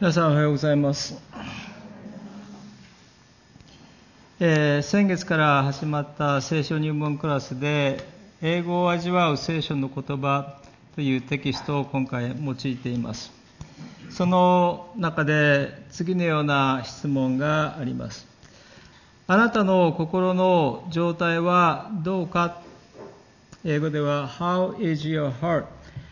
皆さんおはようございます。先月から始まった聖書入門クラスで英語を味わう聖書の言葉というテキストを今回用いています。その中で次のような質問があります。あなたの心の状態はどうか。英語では How is your heart？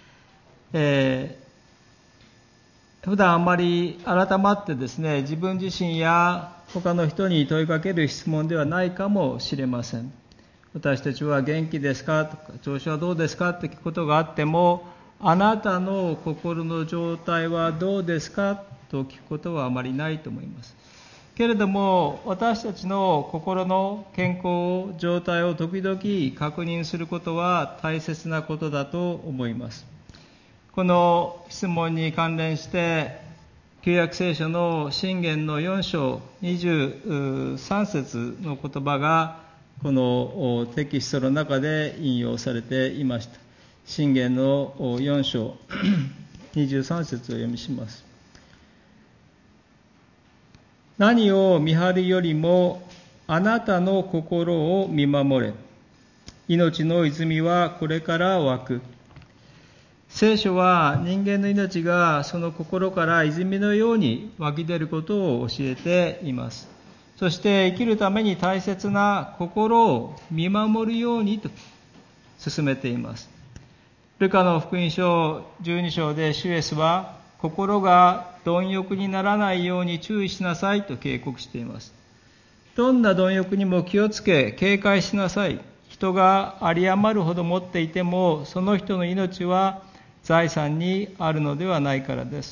普段あまり改まってですね、自分自身や他の人に問いかける質問ではないかもしれません。私たちは元気ですかとか、調子はどうですかと聞くことがあっても、あなたの心の状態はどうですかと聞くことはあまりないと思います。けれども、私たちの心の健康状態を時々確認することは大切なことだと思います。この質問に関連して旧約聖書の箴言の4章23節の言葉がこのテキストの中で引用されていました。箴言の4章23節を読みします。何を見張るよりもあなたの心を見守れ。命の泉はこれから湧く。聖書は人間の命がその心から泉のように湧き出ることを教えています。そして生きるために大切な心を見守るようにと進めています。ルカの福音書12章で主イエスは心が貪欲にならないように注意しなさいと警告しています。どんな貪欲にも気をつけ警戒しなさい。人が有り余るほど持っていてもその人の命は財産にあるのではないからです。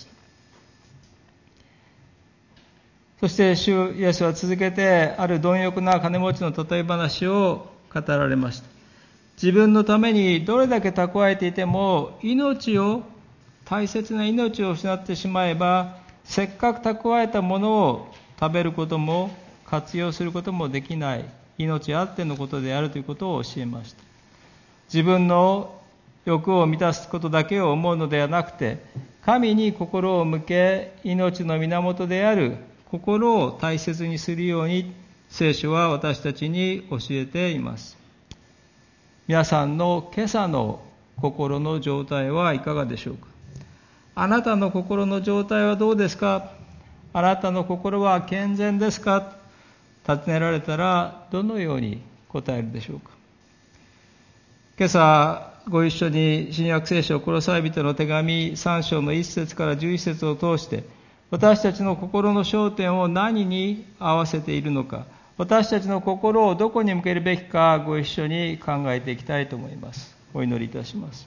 そして主イエスは続けてある貪欲な金持ちの例え話を語られました。自分のためにどれだけ蓄えていても大切な命を失ってしまえばせっかく蓄えたものを食べることも活用することもできない命あってのことであるということを教えました。自分の欲を満たすことだけを思うのではなくて、神に心を向け、命の源である心を大切にするように、聖書は私たちに教えています。皆さんの今朝の心の状態はいかがでしょうか。あなたの心の状態はどうですか。あなたの心は健全ですか。尋ねられたらどのように答えるでしょうか。今朝ご一緒に新約聖書コロサイ人の手紙3章の1節から11節を通して私たちの心の焦点を何に合わせているのか、私たちの心をどこに向けるべきかご一緒に考えていきたいと思います。お祈りいたします。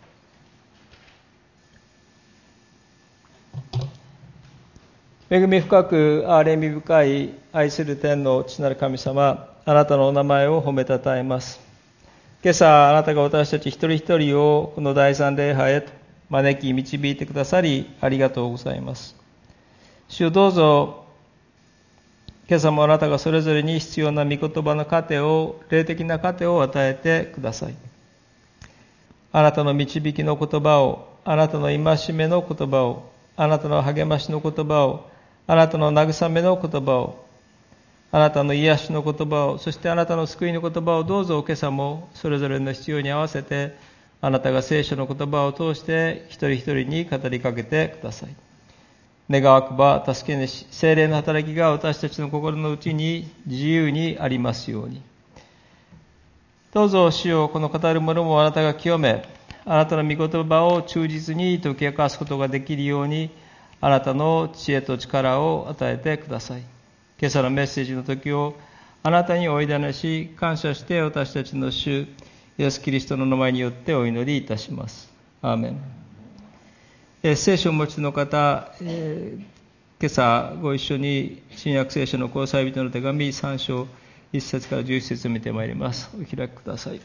恵み深く憐れみ深い愛する天の父なる神様、あなたのお名前を褒めたたえます。今朝あなたが私たち一人一人をこの第三礼拝へと招き導いてくださりありがとうございます。主よ、どうぞ今朝もあなたがそれぞれに必要な御言葉の糧を、霊的な糧を与えてください。あなたの導きの言葉を、あなたの戒めの言葉を、あなたの励ましの言葉を、あなたの慰めの言葉を、あなたの癒しの言葉を、そしてあなたの救いの言葉をどうぞ今朝もそれぞれの必要に合わせてあなたが聖書の言葉を通して一人一人に語りかけてください。願わくば助け主聖霊の働きが私たちの心の内に自由にありますように。どうぞ主よ、この語るものもあなたが清め、あなたの御言葉を忠実に解き明かすことができるようにあなたの知恵と力を与えてください。今朝のメッセージの時をあなたにお委ねし、感謝して私たちの主イエスキリストの名前によってお祈りいたします。アーメン。聖書をお持ちの方、今朝ご一緒に新約聖書のコロサイ人の手紙3章1節から11節を見てまいります。お開きください。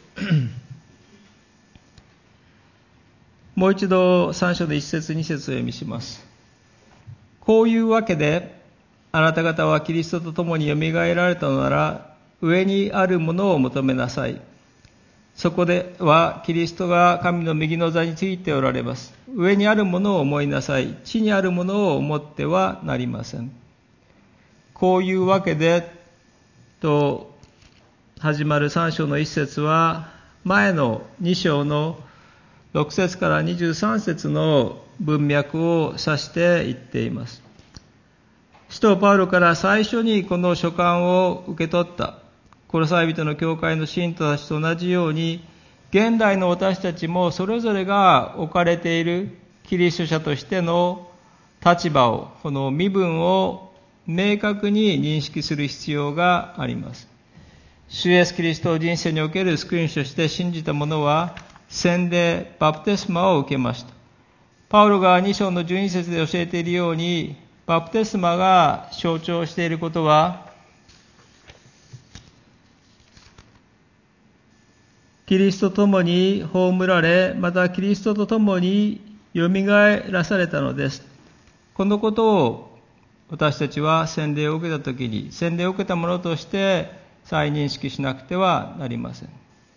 もう一度3章の1節2節を読みします。こういうわけであなた方はキリストと共によみがえられたのなら、上にあるものを求めなさい。 そこではキリストが神の右の座についておられます。上にあるものを思いなさい。地にあるものを思ってはなりません。こういうわけでと始まる3章の1節は、前の2章の6節から23節の文脈を指して言っています。使徒パウロから最初にこの書簡を受け取ったコロサイ人の教会の信徒たちと同じように、現代の私たちもそれぞれが置かれているキリスト者としての立場を、この身分を明確に認識する必要があります。主イエスキリストを人生における救い主として信じた者は、洗礼、バプテスマを受けました。パウロが2章の12節で教えているように、バプテスマが象徴していることは、キリストと共に葬られ、またキリストと共によみがえらされたのです。このことを私たちは洗礼を受けたときに、洗礼を受けたものとして再認識しなくてはなりません。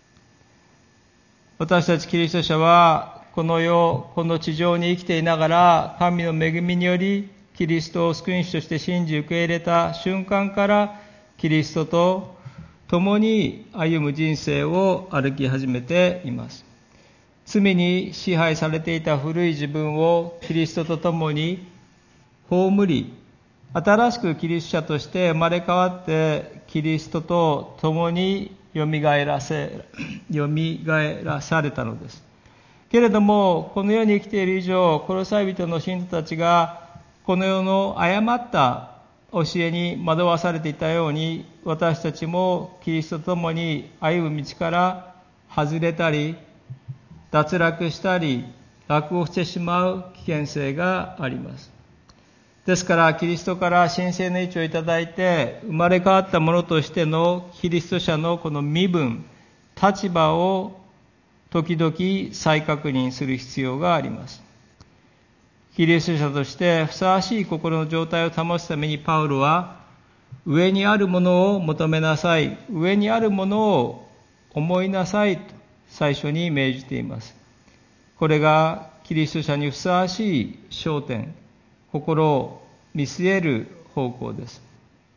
私たちキリスト者は、この世、この地上に生きていながら、神の恵みにより、キリストを救い主として信じ受け入れた瞬間から、キリストと共に歩む人生を歩き始めています。罪に支配されていた古い自分をキリストと共に葬り、新しくキリスト者として生まれ変わってキリストと共によみがえらされたのです。けれども、この世に生きている以上、コロサイ人の信徒たちがこの世の誤った教えに惑わされていたように、私たちもキリストと共に歩む道から外れたり、脱落したり、落後してしまう危険性があります。ですから、キリストから神聖の位置をいただいて、生まれ変わった者としてのキリスト者のこの身分、立場を時々再確認する必要があります。キリスト者としてふさわしい心の状態を保つためにパウロは、上にあるものを求めなさい、上にあるものを思いなさいと最初に命じています。これがキリスト者にふさわしい焦点、心を見据える方向です。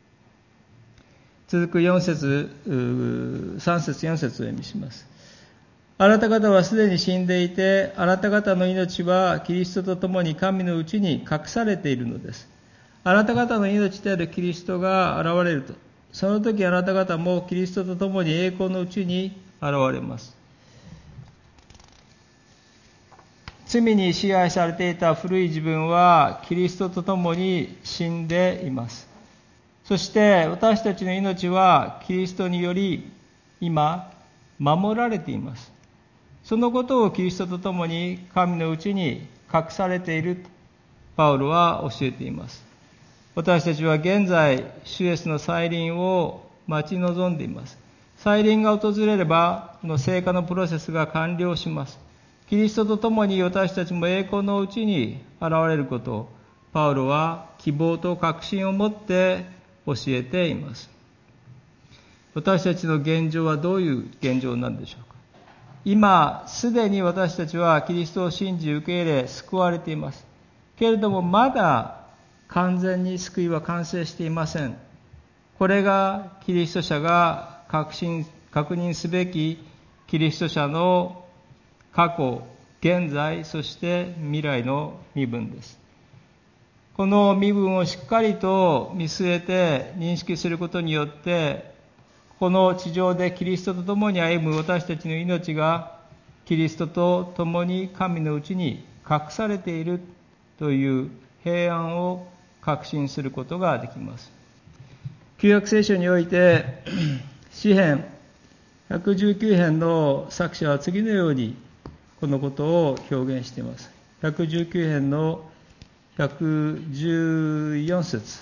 続く3節4節を読みします。あなた方はすでに死んでいて、あなた方の命はキリストと共に神のうちに隠されているのです。あなた方の命であるキリストが現れると、その時あなた方もキリストと共に栄光のうちに現れます。罪に支配されていた古い自分はキリストと共に死んでいます。そして私たちの命はキリストにより今守られています。そのことをキリストと共に神のうちに隠されているとパウロは教えています。私たちは現在主イエスの再臨を待ち望んでいます。再臨が訪れればこの聖化のプロセスが完了します。キリストと共に私たちも栄光のうちに現れることをパウロは希望と確信を持って教えています。私たちの現状はどういう現状なんでしょうか。今すでに私たちはキリストを信じ受け入れ救われています。けれどもまだ完全に救いは完成していません。これがキリスト者が確認すべきキリスト者の過去、現在、そして未来の身分です。この身分をしっかりと見据えて認識することによって、この地上でキリストと共に歩む私たちの命がキリストと共に神のうちに隠されているという平安を確信することができます。旧約聖書において詩編119編の作者は次のようにこのことを表現しています。119編の114節。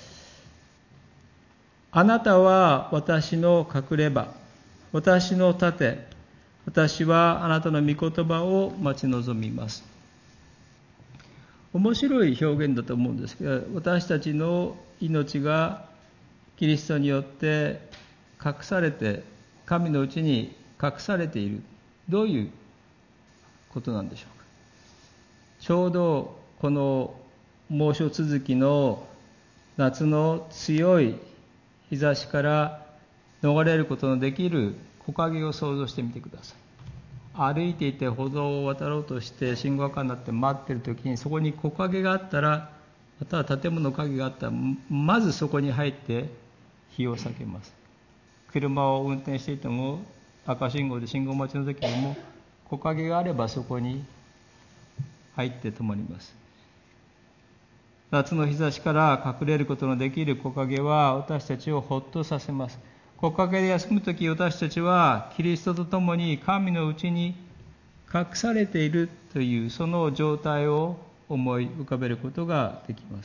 あなたは私の隠れ場、私の盾、私はあなたの御言葉を待ち望みます。面白い表現だと思うんですけど、私たちの命がキリストによって隠されて神のうちに隠されている。どういうことなんでしょうか。ちょうどこの猛暑続きの夏の強い日差しから逃れることのできる木陰を想像してみてください。歩いていて歩道を渡ろうとして信号赤になって待っているときに、そこに木陰があったら、または建物の影があったら、まずそこに入って日を避けます。車を運転していても、赤信号で信号待ちの時にも木陰があればそこに入って止まります。夏の日差しから隠れることのできる木陰は私たちをほっとさせます。木陰で休むとき、私たちはキリストと共に神のうちに隠されているというその状態を思い浮かべることができます。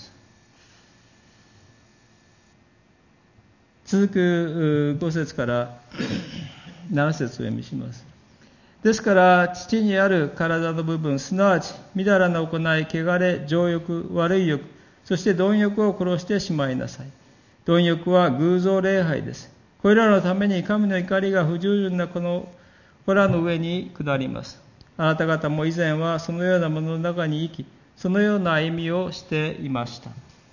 続く5節から7節を読みします。ですから父にある体の部分、すなわちみだらな行い、汚れ、情欲、悪い欲、そして貪欲を殺してしまいなさい。貪欲は偶像礼拝です。これらのために神の怒りが不従順なこらの上に下ります。あなた方も以前はそのようなものの中に生き、そのような歩みをしていました。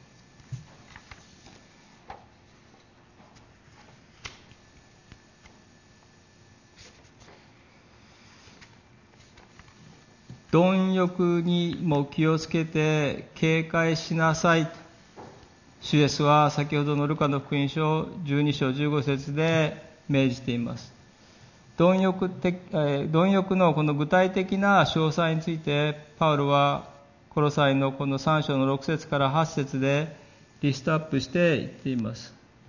貪欲にも気をつけて警戒しなさい。主イエスは先ほどのルカの福音書12章15節で命じています。貪欲のこの具体的な詳細について、パウロはコロサイのこの3章の6節から8節でリストアップして言っています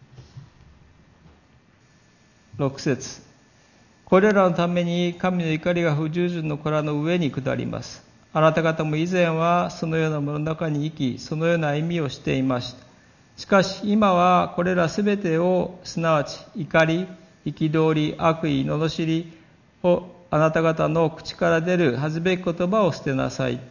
。6節、これらのために神の怒りが不従順の子らの上に下ります。あなた方も以前はそのようなものの中に生き、そのような歩みをしていました。しかし今はこれらすべてを、すなわち怒り、憤り、悪意、罵りをあなた方の口から出る恥ずべき言葉を捨てなさい。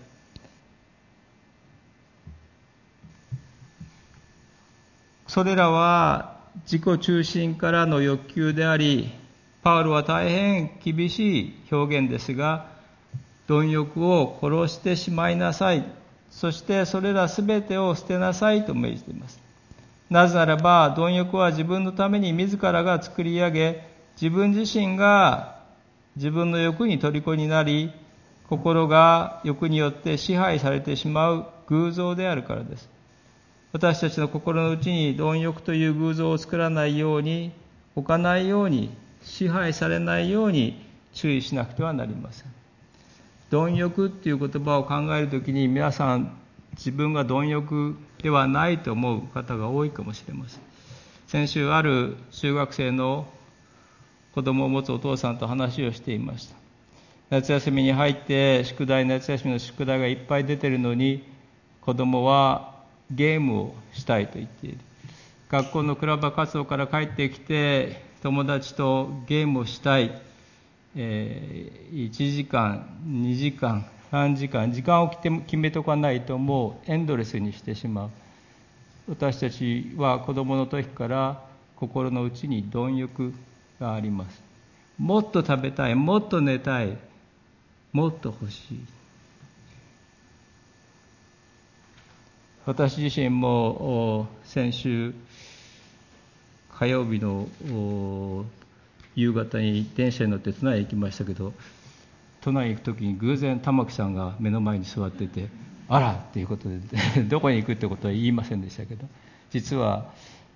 それらは自己中心からの欲求であり、パウロは大変厳しい表現ですが、貪欲を殺してしまいなさい。そしてそれらすべてを捨てなさいと命じています。なぜならば、貪欲は自分のために自らが作り上げ、自分自身が自分の欲に虜になり、心が欲によって支配されてしまう偶像であるからです。私たちの心の内に貪欲という偶像を作らないように、置かないように、支配されないように注意しなくてはなりません。貪欲っていう言葉を考えるときに、皆さん自分が貪欲ではないと思う方が多いかもしれません。先週ある中学生の子供を持つお父さんと話をしていました。夏休みに入って夏休みの宿題がいっぱい出てるのに、子供はゲームをしたいと言っている。学校のクラブ活動から帰ってきて友達とゲームをしたい。1時間、2時間、3時間、時間を決めとかないともうエンドレスにしてしまう。私たちは子供の時から心の内に貪欲があります。もっと食べたい、もっと寝たい、もっと欲しい。私自身も先週火曜日の夕方に電車に乗って都内へ行きましたけど、都内へ行く時に偶然玉木さんが目の前に座ってて、あらっていうことでどこに行くってことは言いませんでしたけど、実は、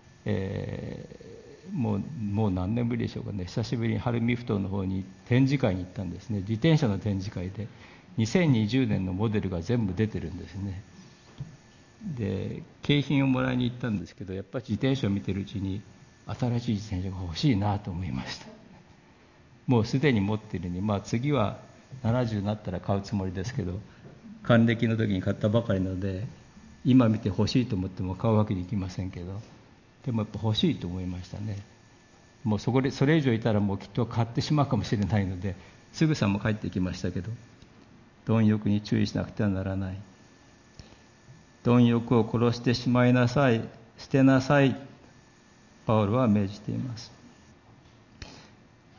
もう何年ぶりでしょうかね、久しぶりに晴海ふ頭の方に展示会に行ったんですね。自転車の展示会で2020年のモデルが全部出てるんですね。で景品をもらいに行ったんですけど、やっぱり自転車を見てるうちに新しい自転車が欲しいなと思いました。もうすでに持っているのに、次は70になったら買うつもりですけど、還暦の時に買ったばかりなので、今見て欲しいと思っても買うわけにいきませんけど、でもやっぱ欲しいと思いましたね。もうそれ以上いたらもうきっと買ってしまうかもしれないので、すぐさま帰ってきましたけど、貪欲に注意しなくてはならない。貪欲を殺してしまいなさい、捨てなさい、パウロは命じています。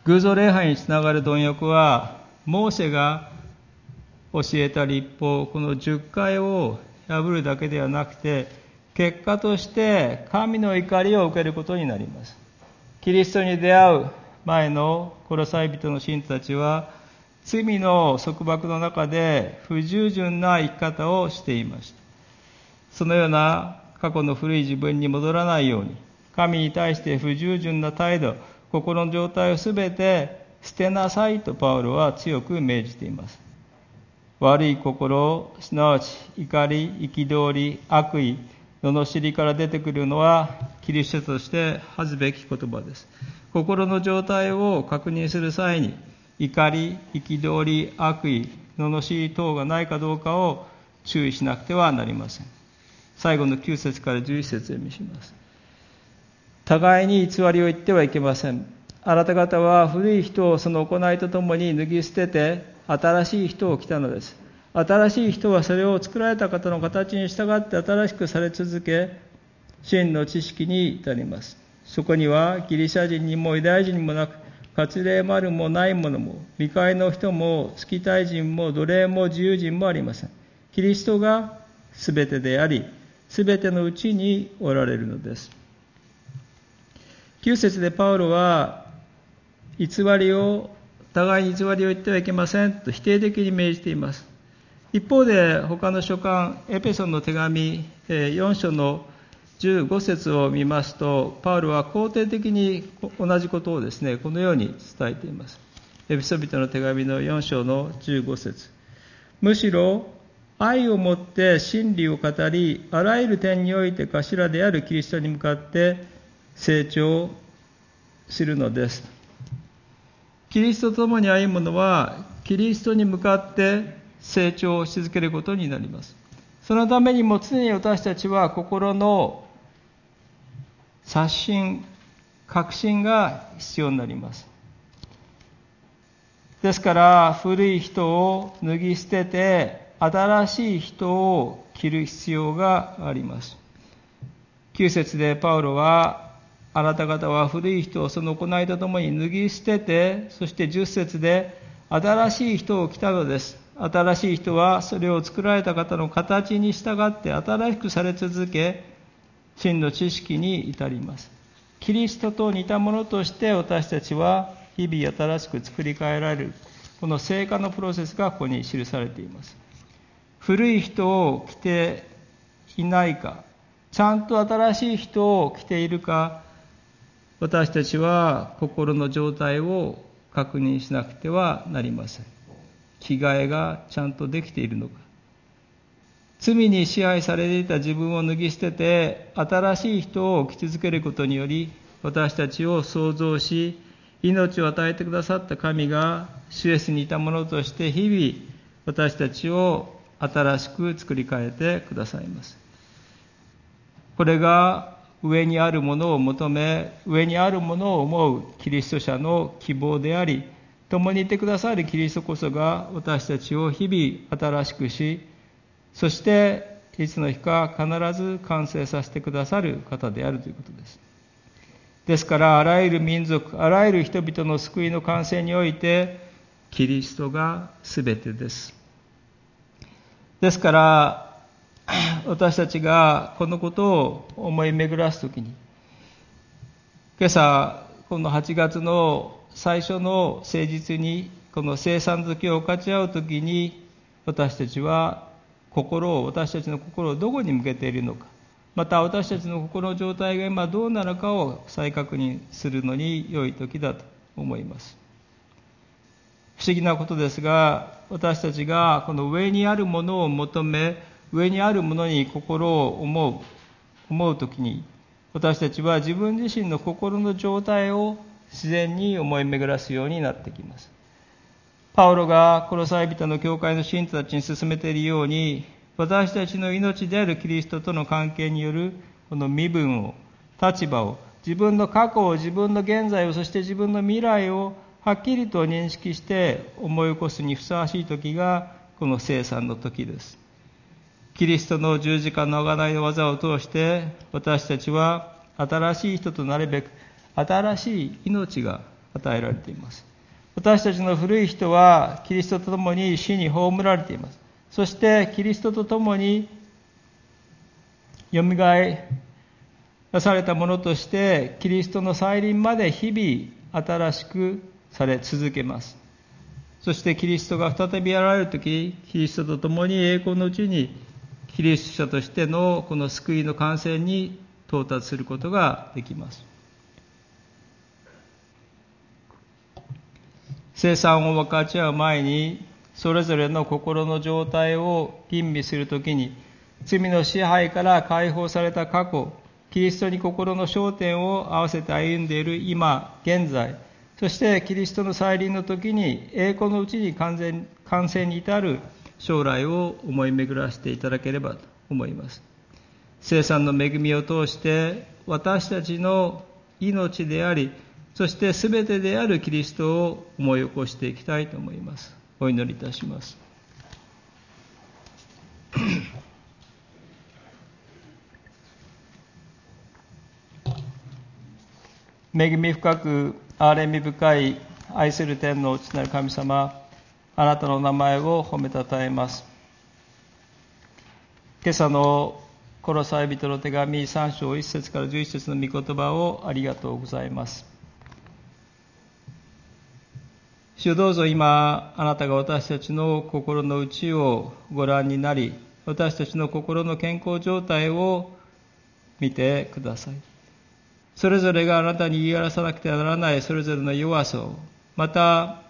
偶像礼拝につながる貪欲は、モーセが教えた律法、この10回を破るだけではなくて、結果として神の怒りを受けることになります。キリストに出会う前のコロサイ人の信徒たちは、罪の束縛の中で不従順な生き方をしていました。そのような過去の古い自分に戻らないように、神に対して不従順な態度、心の状態をすべて捨てなさいとパウロは強く命じています。悪い心、すなわち怒り、憤り、悪意、罵りから出てくるのはキリストとして恥ずべき言葉です。心の状態を確認する際に、怒り、憤り、悪意、罵り等がないかどうかを注意しなくてはなりません。最後の9節から11節を読みします。互いに偽りを言ってはいけません。あなた方は古い人をその行いとともに脱ぎ捨てて、新しい人を着たのです。新しい人はそれを作られた方の形に従って新しくされ続け、真の知識に至ります。そこにはギリシャ人にもユダヤ人にもなく、割礼もあるもないものも、未開の人も、スキタイ人も、奴隷も自由人もありません。キリストがすべてであり、すべてのうちにおられるのです。9節でパウロは、互いに偽りを言ってはいけませんと否定的に命じています。一方で他の書簡、エペソンの手紙4章の15節を見ますと、パウロは肯定的に同じことをですね、このように伝えています。エペソビトの手紙の4章の15節。むしろ愛をもって真理を語り、あらゆる点において頭であるキリストに向かって成長するのです。キリストと共に歩むのは、キリストに向かって成長し続けることになります。そのためにも常に私たちは心の刷新、革新が必要になります。ですから古い人を脱ぎ捨てて新しい人を着る必要があります。9節でパウロは、あなた方は古い人をその行いとともに脱ぎ捨てて、そして10節で新しい人を着たのです。新しい人はそれを作られた方の形に従って新しくされ続け、真の知識に至ります。キリストと似たものとして私たちは日々新しく作り変えられる、この成果のプロセスがここに記されています。古い人を着ていないか、ちゃんと新しい人を着ているか、私たちは心の状態を確認しなくてはなりません。着替えがちゃんとできているのか。罪に支配されていた自分を脱ぎ捨てて新しい人を着続けることにより、私たちを創造し命を与えてくださった神が主イエスに似たものとして日々私たちを新しく作り変えてくださいます。これが上にあるものを求め、上にあるものを思うキリスト者の希望であり、共にいてくださるキリストこそが私たちを日々新しくし、そしていつの日か必ず完成させてくださる方であるということです。ですからあらゆる民族、あらゆる人々の救いの完成においてキリストがすべてです。ですから私たちがこのことを思い巡らすときに、今朝この8月の最初の誠実にこの聖餐月を分かち合うときに、私たちは私たちの心をどこに向けているのか、また私たちの心の状態が今どうなのかを再確認するのに良い時だと思います。不思議なことですが、私たちがこの上にあるものを求め、上にあるものに心を思うときに、私たちは自分自身の心の状態を自然に思い巡らすようになってきます。パウロがコロサイ人の教会の信徒たちに進めているように、私たちの命であるキリストとの関係によるこの身分を、立場を、自分の過去を、自分の現在を、そして自分の未来をはっきりと認識して思い起こすにふさわしい時がこの聖餐の時です。キリストの十字架の贖いの技を通して私たちは新しい人となるべく新しい命が与えられています。私たちの古い人はキリストと共に死に葬られています。そしてキリストと共によみがえらされたものとしてキリストの再臨まで日々新しくされ続けます。そしてキリストが再び現れるとき、キリストと共に栄光のうちにキリスト者としてのこの救いの完成に到達することができます。聖餐を分かち合う前に、それぞれの心の状態を吟味するときに、罪の支配から解放された過去、キリストに心の焦点を合わせて歩んでいる今、現在、そしてキリストの再臨の時に栄光のうちに完成に至る将来を思い巡らせていただければと思います。聖餐の恵みを通して私たちの命であり、そして全てであるキリストを思い起こしていきたいと思います。お祈りいたします。恵み深く憐れみ深い愛する天の父なる神様、あなたの名前を褒めたたえます。今朝のコロサイ人の手紙3章1節から11節の御言葉をありがとうございます。主、どうぞ今あなたが私たちの心の内をご覧になり、私たちの心の健康状態を見てください。それぞれがあなたに言い表さなくてはならないそれぞれの弱さを、また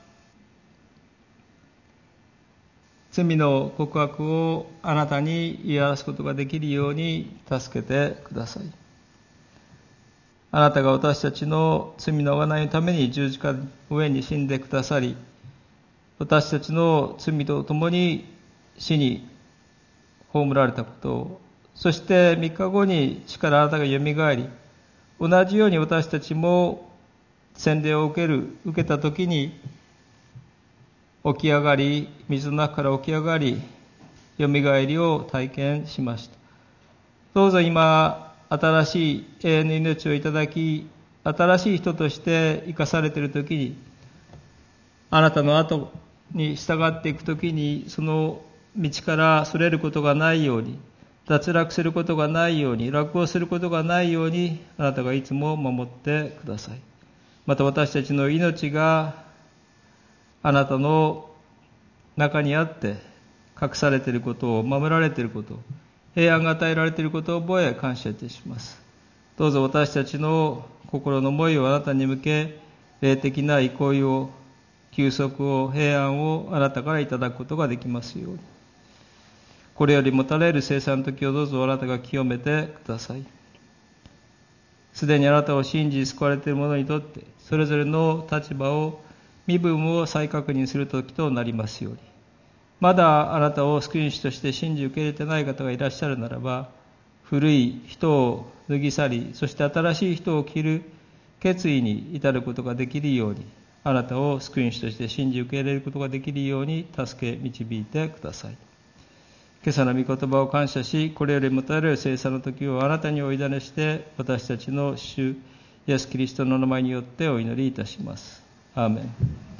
罪の告白をあなたに言い表すことができるように助けてください。あなたが私たちの罪の贖いのために十字架の上に死んでくださり、私たちの罪とともに死に葬られたことを、そして3日後に死からあなたがよみがえり、同じように私たちも洗礼を受けたときに起き上がり、水の中から起き上がり、よみがえりを体験しました。どうぞ今、新しい永遠の命をいただき、新しい人として生かされているときに、あなたの後に従っていくときに、その道からそれることがないように、脱落することがないように、落語することがないように、あなたがいつも守ってください。また私たちの命があなたの中にあって隠されていることを、守られていることを、平安が与えられていることを覚え感謝いたします。どうぞ私たちの心の思いをあなたに向け、霊的な憩いを、休息を、平安をあなたからいただくことができますように。これよりもたれる聖餐の時をどうぞあなたが清めてください。すでにあなたを信じ救われている者にとって、それぞれの立場を、身分を再確認する時となりますように。まだあなたを救い主として信じ受け入れてない方がいらっしゃるならば、古い人を脱ぎ去り、そして新しい人を着る決意に至ることができるように、あなたを救い主として信じ受け入れることができるように助け導いてください。今朝の御言葉を感謝し、これよりもたれる聖餐の時をあなたにお委ねして、私たちの主イエスキリストの名前によってお祈りいたします。アーメン。